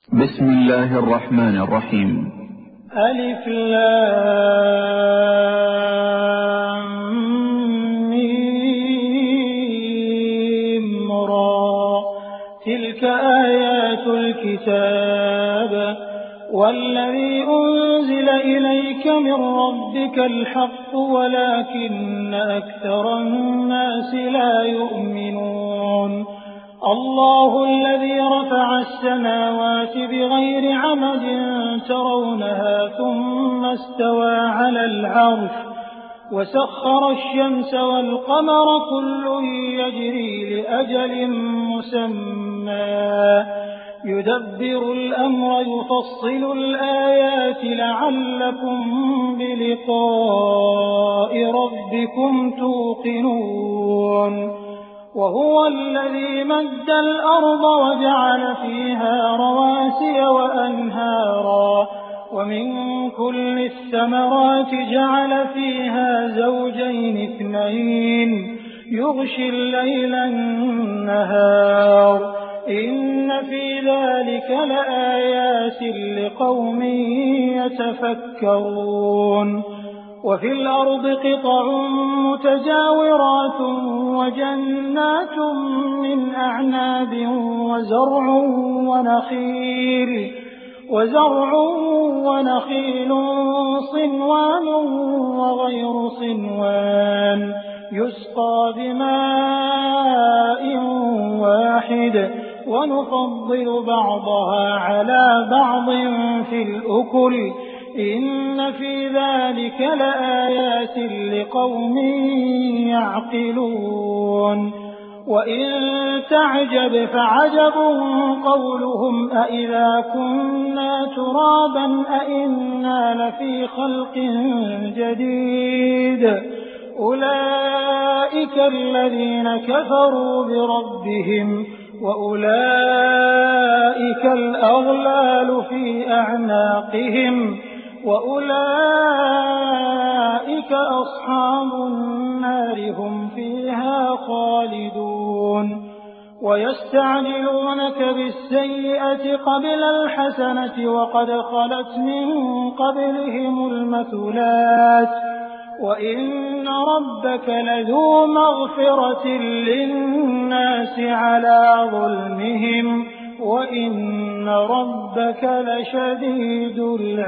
بسم الله الرحمن الرحيم. ألف لام ميم را تلك آيات الكتاب والذي أنزل إليك من ربك الحق ولكن أكثر الناس لا يؤمنون. الله الذي رفع السماوات بغير عمد ترونها ثم استوى على العرش وسخر الشمس والقمر كل يجري لأجل مسمى يدبر الأمر يفصل الآيات لعلكم بلقاء ربكم توقنون. وهو الذي مد الأرض وجعل فيها رواسي وأنهارا ومن كل الثمرات جعل فيها زوجين اثنين يغشي الليل النهار إن في ذلك لآيات لقوم يتفكرون. وفي الأرض قطع متجاورات وجنات من أعناب وزرع ونخيل صنوان وغير صنوان يسقى بماء واحد ونفضل بعضها على بعض في الأكل إن في ذلك لآيات لقوم يعقلون. وإن تعجب فعجب قولهم أإذا كنا ترابا أإنا لفي خلق جديد أولئك الذين كفروا بربهم وأولئك الأغلال في أعناقهم وأولئك أصحاب النار هم فيها خالدون. ويستعجلونك بالسيئة قبل الحسنة وقد خلت من قبلهم المثلات وإن ربك لذو مغفرة للناس على ظلمهم وإن ربك لشديد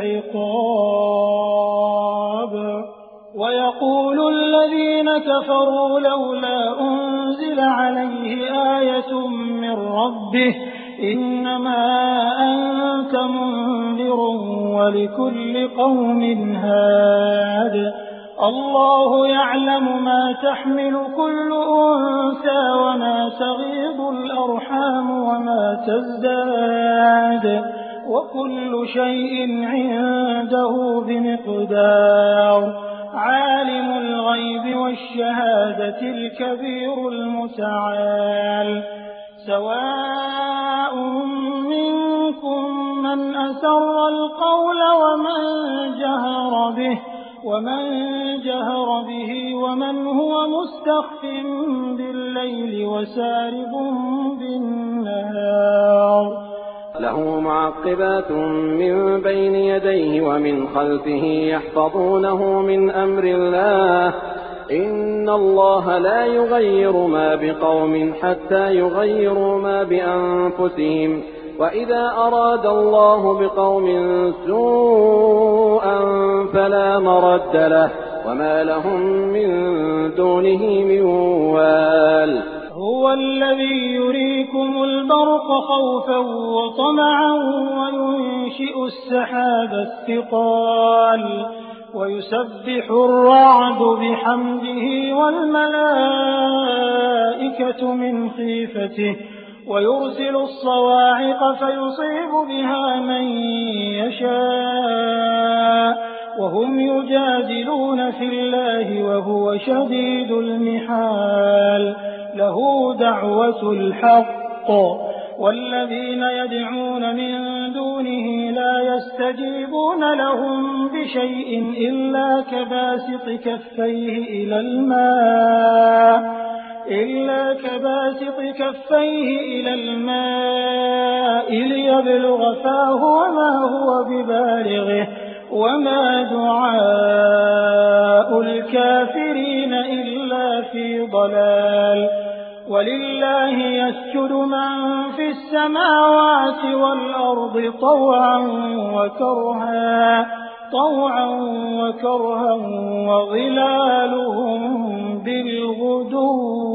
العقاب. ويقول الذين كفروا لولا أنزل عليه آية من ربه إنما أنت منذر ولكل قوم هاد الله يعلم ما تحمل كل أنثى وما تغيض الأرحام وما تزداد وكل شيء عنده بمقدار. عالم الغيب والشهادة الكبير المتعال. سواء منكم من أسر القول ومن جهر به ومن هو مستخف بالليل وسارب بالنهار. له معقبات من بين يديه ومن خلفه يحفظونه من أمر الله إن الله لا يغير ما بقوم حتى يغيروا ما بأنفسهم وإذا أراد الله بقوم سوءا فلا مرد له وما لهم من دونه من وال. هو الذي يريكم البرق خوفا وطمعا وينشئ السحاب الثقال ويسبح الرعد بحمده والملائكة من خيفته ويرسل الصواعق فيصيب بها من يشاء وهم يجادلون في الله وهو شديد المحال. له دعوة الحق والذين يدعون من دونه لا يستجيبون لهم بشيء إلا كباسط كفيه إلى الماء إلا كباسط كفيه إلى الماء ليبلغ فاه وما هو ببالغه وما دعاء الكافرين إلا في ضلال ولله يسجد من في السماوات والأرض طوعا وكرها وظلالهم بالغدو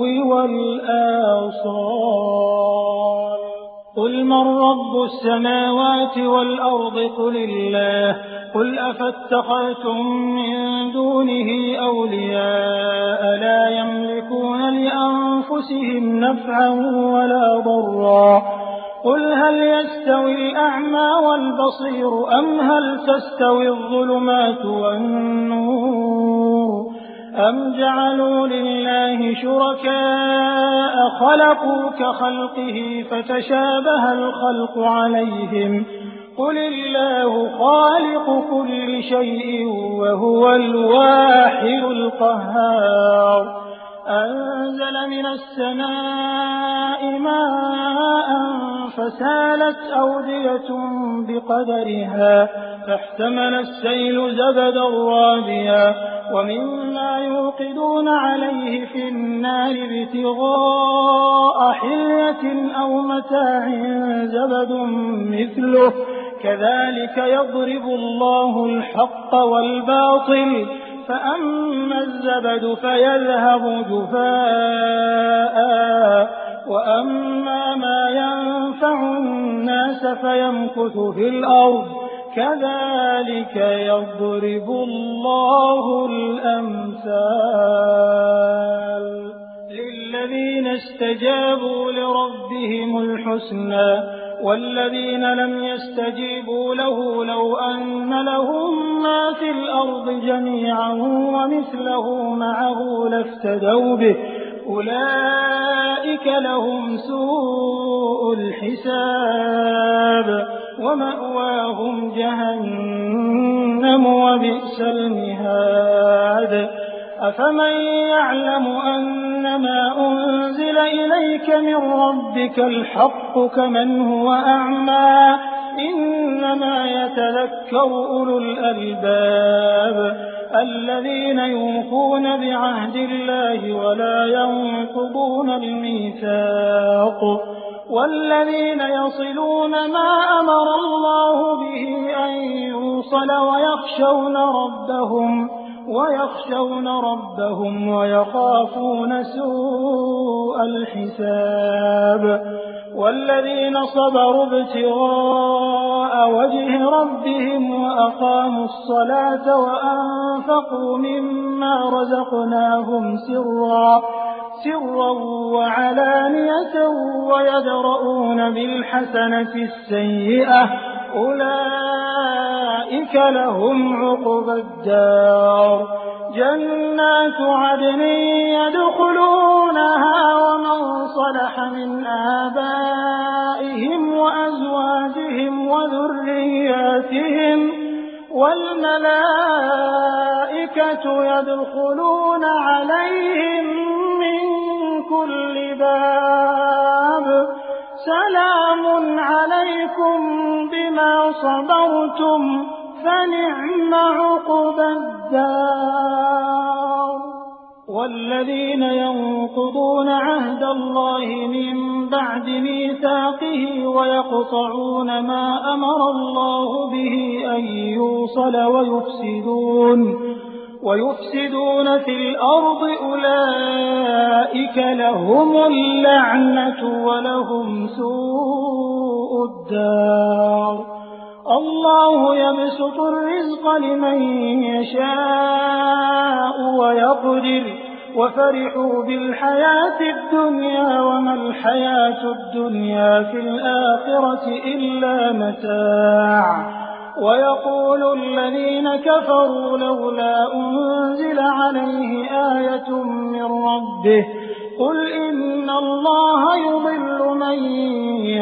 والآصال قل من رب السماوات والأرض قل الله قل أفاتخذتم من دونه أولياء لا يملكون لأنفسهم نفعا ولا ضرا قل هل يستوي الأعمى والبصير أم هل تستوي الظلمات والنور أم جعلوا لله شركاء خلقوا كخلقه فتشابه الخلق عليهم قل الله خالق كل شيء وهو الواحد القهار أنزل من السماء ماء فسالت أودية بقدرها فاحتمل السيل زبدا رابيا ومما يوقدون عليه في النار ابتغاء حلية أو متاع زبد مثله كذلك يضرب الله الحق والباطل فأما الزبد فيذهب جفاء وأما ما ينفع الناس فيمكث في الأرض كذلك يضرب الله الأمثال للذين استجابوا لربهم الحسنى والذين لم يستجيبوا له لو أن لهم ما في الأرض جميعا ومثله معه لافتدوا به أولئك لهم سوء الحساب ومأواهم جهنم وبئس المهاد أفمن يعلم أنما أنزل إليك من ربك الحق كمن هو أعمى إنما يتذكر أولو الألباب الذين يوفون بعهد الله ولا ينقضون الميثاق والذين يصلون ما أمر الله به أن يوصل ويخشون ربهم ويخافون سوء الحساب والذين صبروا ابتغاء وجه ربهم وأقاموا الصلاة وأنفقوا مما رزقناهم سرا وعلانية ويدرؤون بالحسنة السيئة أولئك لهم عقبى الدار جنات عدن يدخلونها ومن صلح من آبائهم وأزواجهم وذرياتهم والملائكة يدخلون عليهم من كل باب سلام عليكم بما صبرتم فنعم عقبى الدار والذين ينقضون عهد الله من بعد ميثاقه ويقطعون ما أمر الله به أن يوصل ويفسدون في الأرض أولئك لهم اللعنة ولهم سوء الدار الله يبسط الرزق لمن يشاء ويقدر وفرحوا بالحياة الدنيا وما الحياة الدنيا في الآخرة إلا متاع ويقول الذين كفروا لولا أنزل عليه آية من ربه قل إن الله يضل من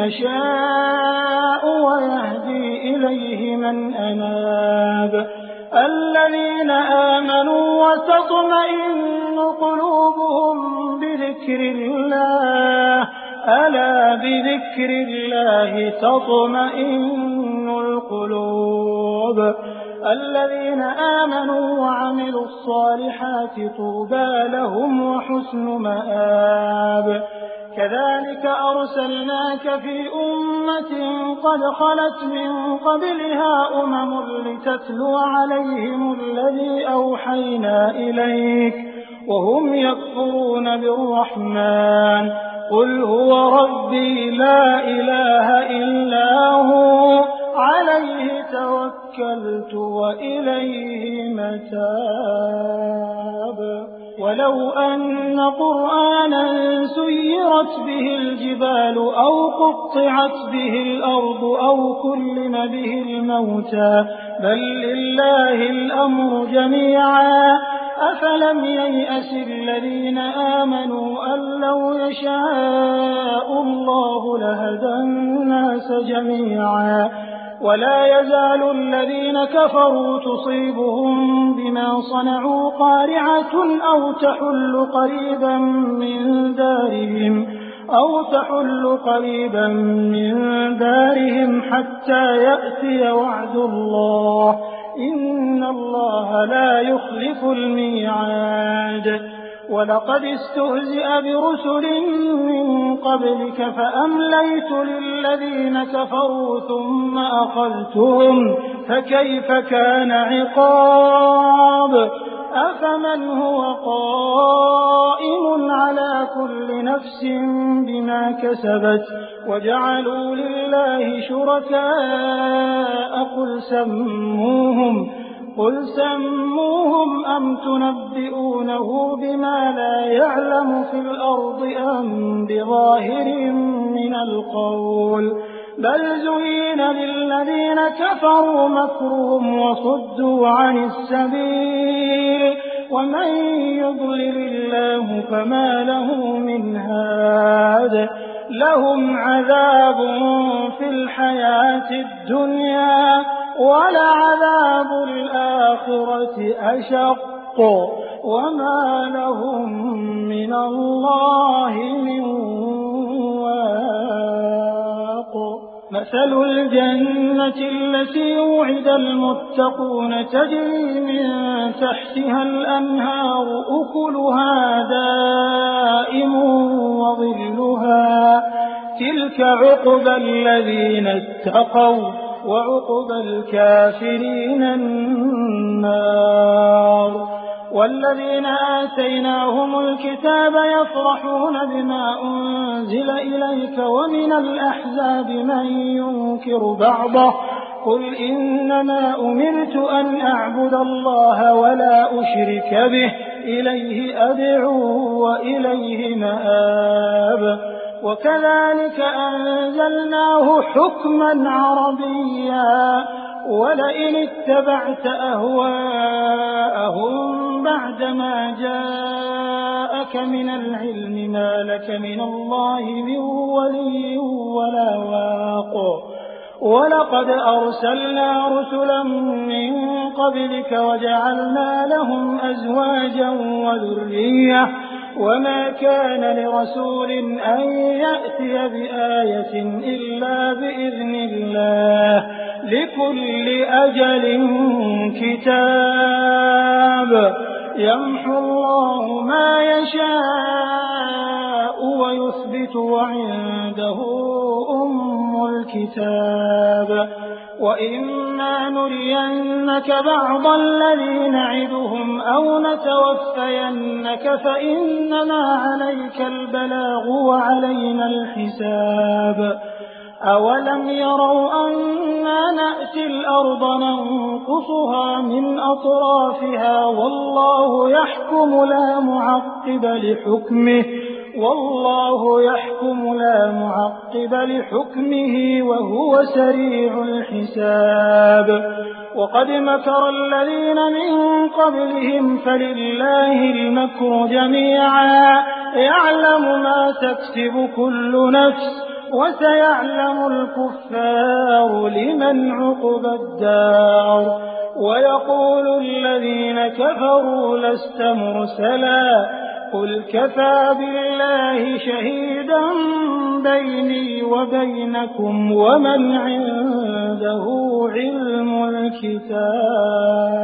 يشاء ويهدي إليه من أناب الذين آمنوا وتطمئن قلوبهم بذكر الله ألا بذكر الله تطمئن القلوب الذين آمنوا وعملوا الصالحات طوبى لهم وحسن مآب كذلك أرسلناك في أمة قد خلت من قبلها لتتلو عليهم الذي أوحينا إليك وهم يكفرون بالرحمن قل هو ربي لا إله إلا هو عليه توكلت وإليه متاب ولو أن قرآنا سيرت به الجبال أو قطعت به الأرض أو كلم به الموتى بل لله الأمر جميعا أفلم ييأس الذين آمنوا أن لو يشاء الله لهدى الناس جميعا ولا يزال الذين كفروا تصيبهم بما صنعوا قارعة أو تحل قريبا من دارهم حتى يأتي وعد الله إن الله لا يخلف الميعاد ولقد استهزئ برسل من قبلك فأمليت للذين كفروا ثم أخذتهم فكيف كان عقاب أفمن هو قائم على كل نفس بما كسبت وجعلوا لله شركاء قل سموهم أم تنبئونه بما لا يعلم في الأرض أم بظاهر من القول بل زين للذين كفروا مكرهم وصدوا عن السبيل ومن يضلل الله فما له من هاد لهم عذاب في الحياة الدنيا ولعذاب الآخرة أشق وما لهم من الله من واق مثل الجنة التي وعد المتقون تجري من تحتها الأنهار أكلها دائم وظلها تلك عقبى الذين اتقوا وعقبى الكافرين النار والذين آتيناهم الكتاب يفرحون بما أنزل إليك ومن الأحزاب من ينكر بعضه قل إنما أمرت أن أعبد الله ولا أشرك به إليه أدعو وإليه مآب وكذلك أنزلناه حكما عربيا ولئن اتبعت أهواءهم بعدما جاءك من العلم ما لك من الله من ولي ولا واق ولقد أرسلنا رسلا من قبلك وجعلنا لهم أزواجا وذرية وما كان لرسول أن يأتي بآية إلا بإذن الله لكل أجل كتاب يمحو الله ما يشاء ويثبت وعنده أم الكتاب وإما نرينك بعض الذي نعدهم أو نتوفينك فإنما عليك البلاغ وعلينا الحساب أولم يروا أنا نأتي الأرض ننقصها من أطرافها والله يحكم لا معقب لحكمه وهو سريع الحساب وقد مكر الذين من قبلهم فلله المكر جميعا يعلم ما تكسب كل نفس وسيعلم الكفار لمن عقبى الدار ويقول الذين كفروا لست مرسلا قل كفى بالله شهيدا بيني وبينكم ومن عنده علم الكتاب.